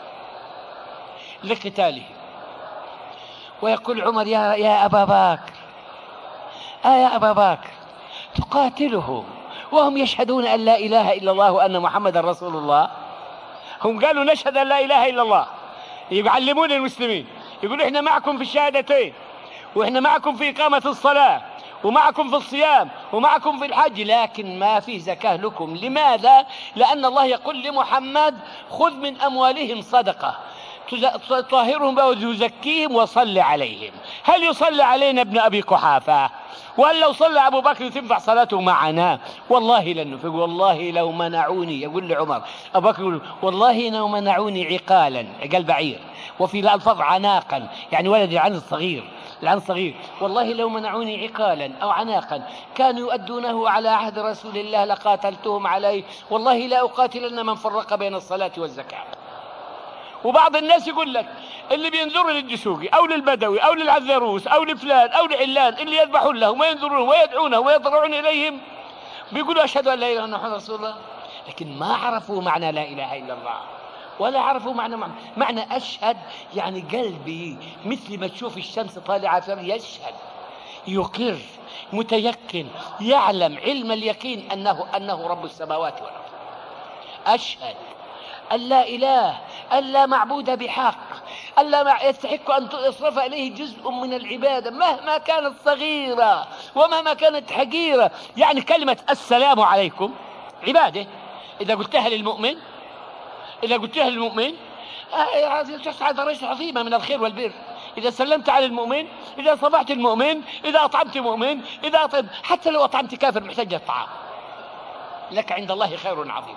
لقتاله، ويقول عمر: يا يا أبا بكر آه يا أبا بكر تقاتلهم وهم يشهدون أن لا إله إلا الله وأن محمد رسول الله؟ هم قالوا نشهد أن لا إله إلا الله، يعلمون المسلمين، يقولوا إحنا معكم في الشهادتين، وإحنا معكم في إقامة الصلاة، ومعكم في الصيام، ومعكم في الحج، لكن ما في زكاة لكم. لماذا؟ لأن الله يقول لمحمد: خذ من أموالهم صدقة تطهرهم وتزكيهم وصل عليهم. هل يصلي علينا ابن أبي قحافة؟ وهل لو صلى أبو بكر تنفع صلاته معنا؟ والله لن نفق. والله لو منعوني، يقول لعمر أبو بكر يقول: والله لو منعوني عقالا، عقال بعير، وفي الألفاظ عناقا، يعني ولد العن الصغير، العن الصغير، والله لو منعوني عقالا أو عناقا كانوا يؤدونه على عهد رسول الله لقاتلتهم عليه، والله لا أقاتلن من فرق بين الصلاة والزكاة. وبعض الناس يقول لك اللي بينظروا للدسوقي أو للبدوي أو للعذروس أو لفلان أو لعلان اللي يذبحون لهم وينظرون ويدعونهم ويضرعون إليهم بيقولوا: أشهد أن لا إله إلا الله محمد رسول الله، لكن ما عرفوا معنى لا إله إلا الله، ولا عرفوا معنى معنى, معنى أشهد. يعني قلبي مثل ما تشوف الشمس طالعة يشهد، يقر، متيقن، يعلم علم اليقين أنه أنه رب السماوات والأرض. أشهد أن لا إله، أن لا معبود بحق، أن لا يستحق أن يصرف إليه جزء من العبادة مهما كانت صغيرة ومهما كانت حقيرة. يعني كلمة السلام عليكم عبادة، إذا قلتها للمؤمن إذا قلتها للمؤمن تسعى درجة عظيمة من الخير والبر. إذا سلمت على المؤمن، إذا صبحت المؤمن، إذا أطعمت مؤمن، إذا أطعم حتى لو أطعمت كافر محتاج الطعام، لك عند الله خير عظيم.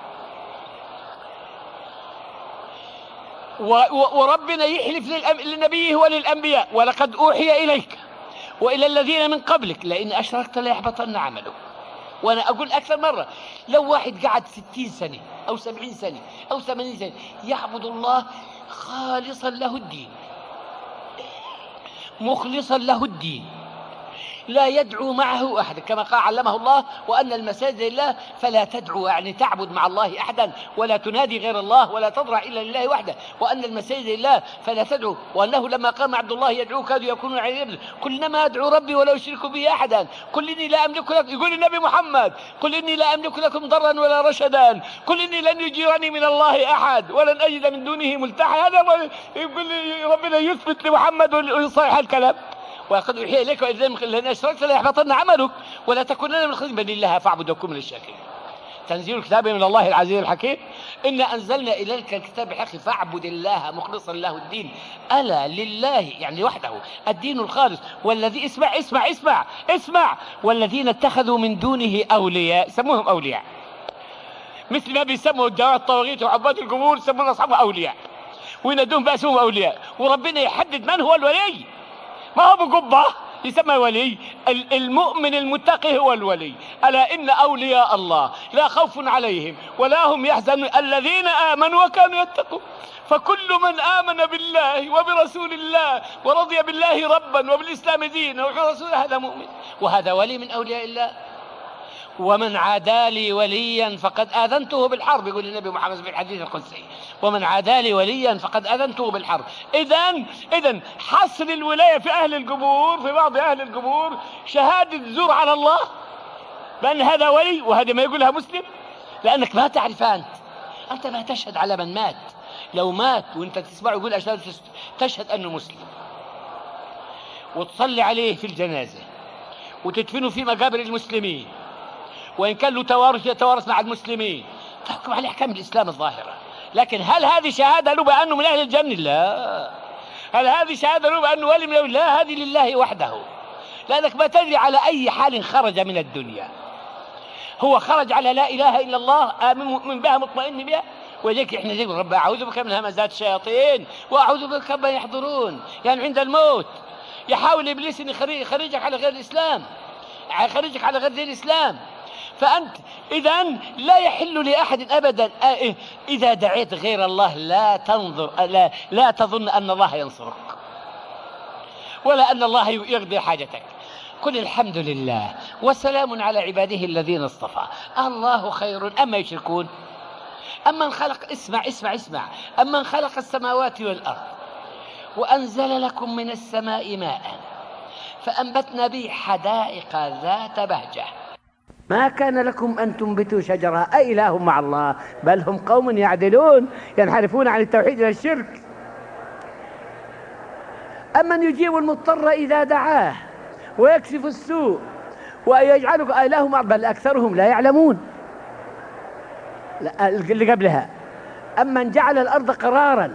وربنا يحلف لنبيه وللأنبياء: ولقد أوحي إليك وإلى الذين من قبلك لئن أشركت ليحبطن عملك. وأنا أقول أكثر مرة، لو واحد قعد ستين سنة أو سبعين سنة أو ثمانين سنة يعبد الله خالصا له الدين، مخلصا له الدين، لا يدعو معه أحد، كما قال علمه الله: وأن المساجد لله فلا تدعو، يعني تعبد مع الله أحدا ولا تنادي غير الله ولا تضرع إلا لله وحده. وأن المساجد لله فلا تدعو، وأنه لما قام عبد الله يدعو كادوا يكونون عليه يبدو. قل إنما أدعو ربي ولا أشرك به أحدا، قل إني لا أملك لكم، يقول النبي محمد: قل إني لا أملك لكم ضرا ولا رشدا، قل إني لن يجيرني من الله أحد ولن أجد من دونه ملتحدا. هذا يقول ربنا يثبت لمحمد ويصحح الكلام. وقد أوحي إليك لئن أشركت ليحبطن عملك ولا تكونن من الخاسرين، بل الله فاعبد وكن من الشاكرين. تنزيل الكتاب من الله العزيز الحكيم. إنا أنزلنا إليك الكتاب بالحق فاعبد الله مخلصا له الدين. ألا لله يعني وحده الدين الخالص. والذي اسمع اسمع اسمع اسمع والذين اتخذوا من دونه أولياء سموهم أولياء، مثل ما بيسموا الدعاة الطواغيت وعباد القبور يسمون أصحابهم أولياء وينادون بأسهم أولياء. وربنا يحدد من هو الولي، ما هو بقبة يسمى ولي. المؤمن المتقي هو الولي. ألا إن أولياء الله لا خوف عليهم ولا هم يحزنون الذين آمنوا وكانوا يتقون. فكل من آمن بالله وبرسول الله ورضي بالله ربا وبالإسلام دينا ورسوله هذا مؤمن، وهذا ولي من أولياء الله. ومن عادى لي وليا فقد آذنته بالحرب، يقول النبي محمد في الحديث القدسي: ومن عادى لي وليا فقد آذنته بالحرب. إذن إذن حصر الولاية في أهل القبور، في بعض أهل القبور، شهادة زور على الله بأن هذا ولي، وهذا ما يقولها مسلم، لأنك ما تعرف أنت أنت ما تشهد على من مات. لو مات وأنت تسمعه يقول أشهد، تشهد أنه مسلم وتصلي عليه في الجنازة وتدفنه في مقابر المسلمين، وإن كان له توارث يتوارث مع المسلمين، تحكم على أحكام الإسلام الظاهرة. لكن هل هذه شهادة له بأنه من أهل الجنة؟ لا. هل هذه شهادة له بأنه ولي من؟ لا، هذه لله وحده، لأنك ما تدري على أي حال خرج من الدنيا. هو خرج على لا إله إلا الله آمن بها مطمئن بها. وذلك إحنا نقول: رب أعوذ بك من همزات الشياطين وأعوذ بك رب يحضرون. يعني عند الموت يحاول إبليس أن يخرجك على غير الإسلام، يخرجك على غير دين الإسلام. فأنت إذن لا يحل لأحد أبدا إذا دعيت غير الله لا تنظر لا, لا تظن أن الله ينصرك ولا أن الله يقضي حاجتك. قل الحمد لله وسلام على عباده الذين اصطفى الله خير أما يشركون. أمن خلق اسمع اسمع اسمع أمن خلق السماوات والأرض وأنزل لكم من السماء ماء فأنبتنا به حدائق ذات بهجة ما كان لكم أن تنبتوا شجرها أإله مع الله بل هم قوم يعدلون ينحرفون عن التوحيد إلى الشرك. أمن يجيب المضطر إذا دعاه ويكشف السوء ويجعلك إله مع بل أكثرهم لا يعلمون. اللي قبلها: أمن جعل الأرض قرارا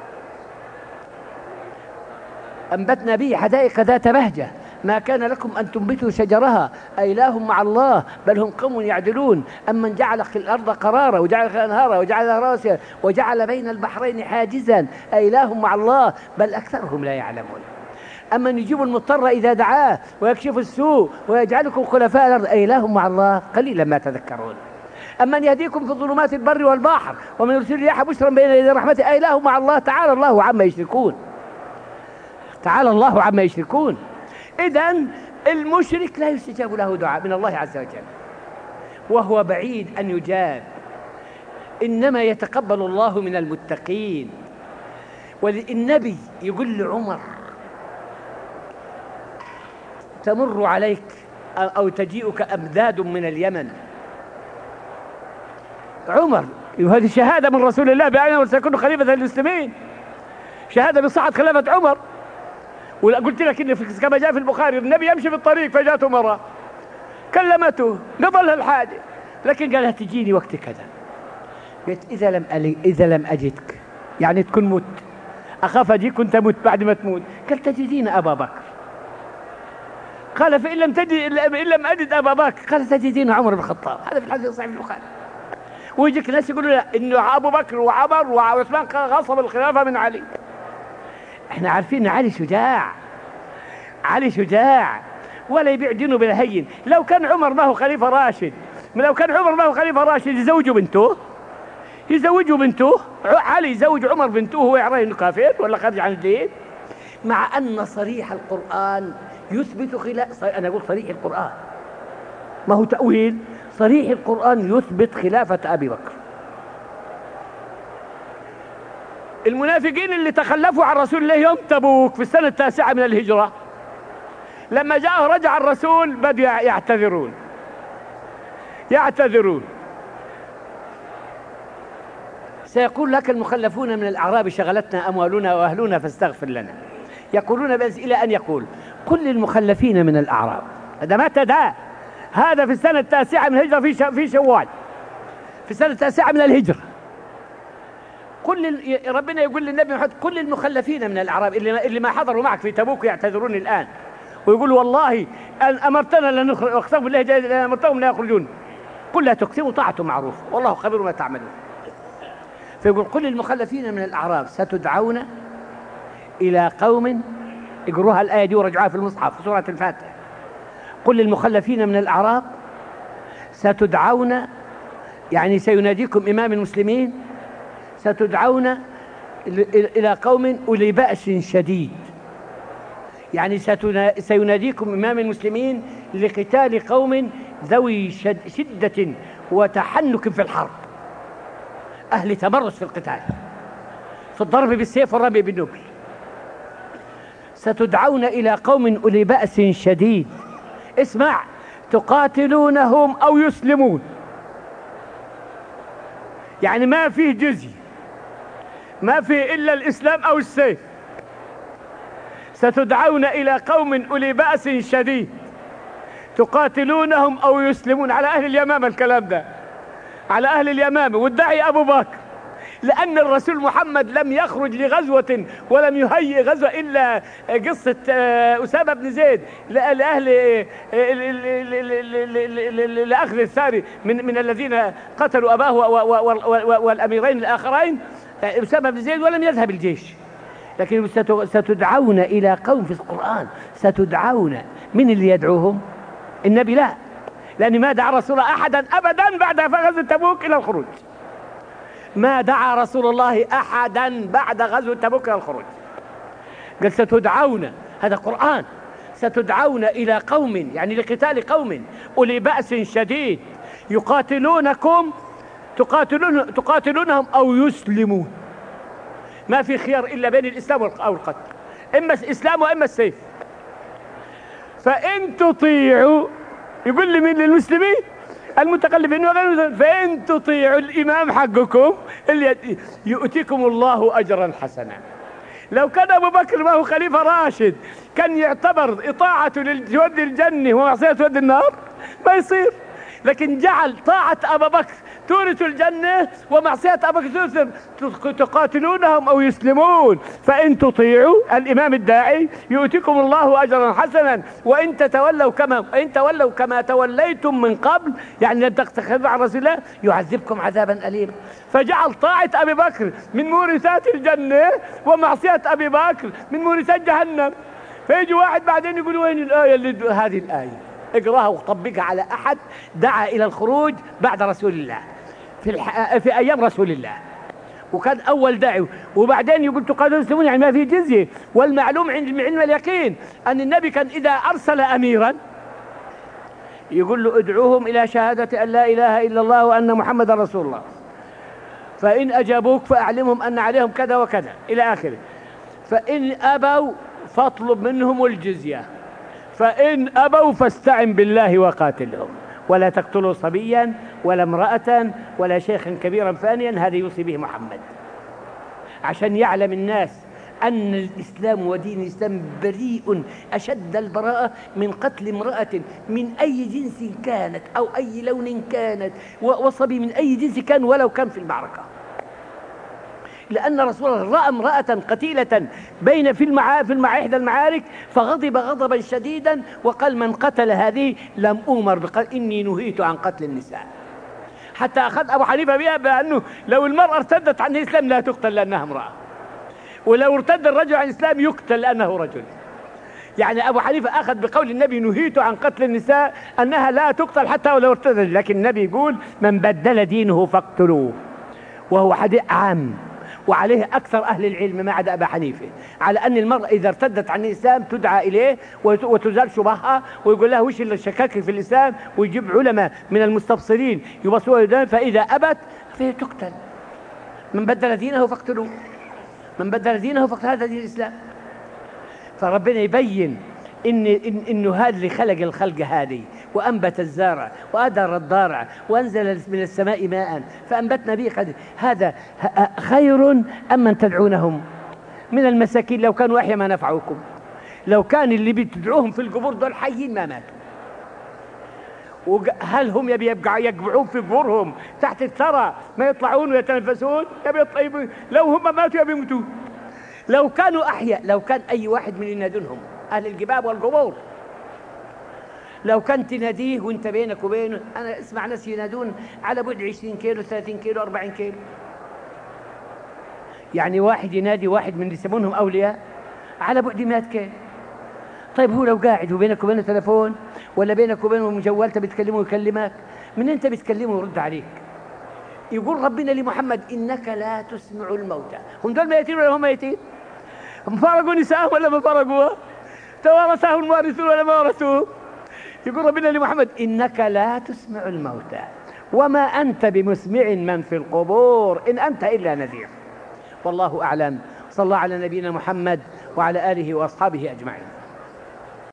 أنبتنا به حدائق ذات بهجة ما كان لكم أن تنبتوا شجرها أإله مع الله بل هم قوم يعدلون. أمن جعل الأرض قرارا وجعل أنهارا وجعل رواسي وجعل بين البحرين حاجزا أإله مع الله بل أكثرهم لا يعلمون. أمن يجيب المضطر إذا دعاه ويكشف السوء ويجعلكم خلفاء الأرض أإله مع الله قليلا ما تذكرون. أمن يهديكم في ظلمات البر والبحر ومن يرسل الرياح بشرا بين يدي رحمته أإله مع الله تعالى الله عما يشركون. تعالى الله عما يشركون. إذن المشرك لا يستجاب له دعاء من الله عز وجل وهو بعيد أن يجاب، إنما يتقبل الله من المتقين. والنبي يقول لعمر: تمر عليك أو تجيئك أمداد من اليمن. عمر وهذه شهادة من رسول الله بأنه سيكون خليفة للمسلمين، شهادة بصحة خلافة عمر. وقلت لك إن كما جاء في البخاري النبي يمشي في الطريق فجاءته مرة كلمته قضى لها الحاجة، لكن قالها تجيني وقت كذا. قلت إذا لم ألي إذا لم أجدك يعني تكون مت، أخاف أجيك كنت مت بعد ما تموت. قال تجدين أبا بكر. قال فإن لم تجد إن لم أجد أبا بكر قال تجدين عمر بن الخطاب. هذا في الحديث الصحيح في البخاري. ويجيك ناس يقولوا لا إنه أبو بكر وعمر وعثمان غصب الخلافة من علي. إحنا عارفين إن علي شجاع، علي شجاع ولا يبيع دينه بالهين. لو كان عمر ما هو خليفة راشد، لو كان عمر ما هو خليفة راشد يزوجوا بنته، يزوجوا بنته، علي يزوج عمر بنته وهو يعرف انه كافر ولا خارج عن الدين، مع ان صريح القرآن يثبت خلاف. انا اقول صريح القرآن ما هو تأويل، صريح القرآن يثبت خلافة ابي بكر. المنافقين اللي تخلفوا عن رسول الله يوم تبوك في السنة التاسعة من الهجرة، لما جاء رجع الرسول بدأوا يعتذرون يعتذرون سيقول لك المخلفون من الأعراب شغلتنا أموالنا وأهلنا فاستغفر لنا. يقولون بس إلى أن يقول كل المخلفين من الأعراب. هذا متى ده؟ هذا في السنة التاسعة من الهجرة، في في شوال، في السنة التاسعة من الهجرة. كل ربنا يقول للنبي محمد كل المخلفين من الأعراب اللي اللي ما حضروا معك في تبوك يعتذرون الآن ويقولوا والله أن أمرتنا لن نخرج، واقسموا بالله جل أمرتهم لا يخرجون. قل لا تقسموا طاعة معروف والله خبير ما تعملون. فيقول كل المخلفين من الأعراب ستدعون إلى قوم، اقروها الآية دي ورجعوها في المصحف في سورة الفاتحة. كل المخلفين من الأعراب ستدعون، يعني سيناديكم إمام المسلمين، ستدعون إلى قوم أولي بأس شديد، يعني سيناديكم إمام المسلمين لقتال قوم ذوي شدة وتحنك في الحرب، أهل تمرس في القتال، في الضرب بالسيف والرمي بالنبل. ستدعون إلى قوم أولي بأس شديد، اسمع، تقاتلونهم أو يسلمون، يعني ما فيه جزية، ما فيه إلا الإسلام أو السيف. ستدعون إلى قوم أولي بأس شديد تقاتلونهم أو يسلمون. على أهل اليمامة الكلام ده، على أهل اليمامة، والداعي أبو بكر، لأن الرسول محمد لم يخرج لغزوة ولم يهيئ غزوة إلا قصة أسامة بن زيد لأهل لأخذ الثاري من من الذين قتلوا أباه والأميرين الآخرين أسامة بن زيد، ولم يذهب الجيش. لكن ستدعون إلى قوم في القرآن، ستدعون، من اللي يدعوهم؟ النبي لا، لأن ما دعا رسول الله أحدا أبدا بعد غزوة تبوك إلى الخروج، ما دعا رسول الله أحدا بعد غزوة تبوك إلى الخروج. قال ستدعون، هذا قرآن، ستدعون إلى قوم، يعني لقتال قوم أولي بأس شديد يقاتلونكم، تقاتلون تقاتلونهم أو يسلمون. ما في خيار إلا بين الإسلام أو القتل، إما الإسلام وإما السيف. فإن تطيعوا، يقول لي من للمسلمين المتقلبين وغير، فإن تطيعوا الإمام حقكم اللي يؤتيكم الله أجرا حسنا. لو كان أبو بكر ما هو خليفة راشد كان يعتبر إطاعته لتودي الجنة ومعصيته تودي النار، ما يصير. لكن جعل طاعة أبا بكر تورث الجنة ومعصية أبا بكر تقاتلونهم أو يسلمون. فإن تطيعوا الإمام الداعي يؤتيكم الله أجرا حسنا وإن تتولوا كما إن تولوا كما توليتم من قبل، يعني لن تتخذوا عن رسول الله يعذبكم عذابا أليما. فجعل طاعة أبي بكر من مورثات الجنة ومعصية أبي بكر من مورثات جهنم. فيجي واحد بعدين يقول وين الآية اللي هذه الآية؟ اقراها وطبقها على أحد دعا إلى الخروج بعد رسول الله في, الح... في أيام رسول الله، وكان أول داعي، وبعدين يقول تقاتلون المسلمون، يعني ما في جزية. والمعلوم عند علم اليقين أن النبي كان إذا أرسل أميرا يقول له ادعوهم إلى شهادة أن لا إله إلا الله وأن محمد رسول الله، فإن أجابوك فأعلمهم أن عليهم كذا وكذا إلى آخره، فإن أبوا فاطلب منهم الجزية، فإن أبوا فاستعن بالله وقاتلهم ولا تقتلوا صبيا ولا امرأة ولا شيخا كبيرا فانيا، هذا يوصي به محمد عشان يعلم الناس أن الإسلام ودين الإسلام بريء أشد البراءة من قتل امرأة من أي جنس كانت أو أي لون كانت، وصبي من أي جنس كان ولو كان في المعركة. لأن رسول الله رأى امرأة قتيلة بين في المعا في المع إحدى المعارك فغضب غضبا شديدا وقال: من قتل هذه لم أؤمر بقتل، إني نهيت عن قتل النساء. حتى أخذ أبو حنيفة بها بأنه لو المرأة ارتدت عن الإسلام لا تقتل لأنها امرأة، ولو ارتد الرجل عن الإسلام يقتل لأنه رجل. يعني أبو حنيفة أخذ بقول النبي نهيت عن قتل النساء أنها لا تقتل حتى ولو ارتدت، لكن النبي يقول: من بدل دينه فاقتلوه، وهو حديث عام وعليه أكثر أهل العلم ما عدا أبا حنيفة، على أن المرأة إذا ارتدت عن الإسلام تدعى إليه وتزال شبهها ويقول لها وش اللي شكاك في الإسلام، ويجيب علماء من المستبصرين يبصروا، فإذا أبت فهي تقتل. من بدل دينه فاقتلوه، من بدل دينه فقد هذا دين الإسلام. فربنا يبين إن إن إنه هذا اللي خلق الخلق هذه، وأنبت الزارع وأدر الضارع وأنزل من السماء ماء فأنبتنا به قد هذا خير أم من تدعونهم من المساكين لو كانوا أحيا ما نفعوكم. لو كان اللي بتدعوهم في القبور دول حيين ما ماتوا. وهل هم يبي يقبعون في قبورهم تحت الثرى ما يطلعون ويتنفسون؟ يبي لو هم ماتوا يبي يموتون. لو كانوا أحياء، لو كان أي واحد من ينادونهم أهل الجباب والقبور، لو كنت تناديه وانت بينك وبينه، أنا اسمع ناس ينادون على بعد عشرين كيلو ثلاثين كيلو أربعين كيلو، يعني واحد ينادي واحد من اللي يسمونهم أولياء على بعد مئة كيلو. طيب هو لو قاعد وبينك وبينه تلفون ولا بينك وبينه مجوالته بتكلمه ويكلمك، من انت بتكلمه ويرد عليك؟ يقول ربنا لمحمد: إنك لا تسمع الموتى. هم دول ميتين ولا هم ميتين؟ هم فرقوا نساءهم ولا ما فرقوا؟ توارثهم الوارثون ولا ما ورثوه؟ يقول ربنا لمحمد: إنك لا تسمع الموتى وما أنت بمسمع من في القبور إن أنت إلا نذير. والله أعلم. صلى الله على نبينا محمد وعلى آله وأصحابه أجمعين.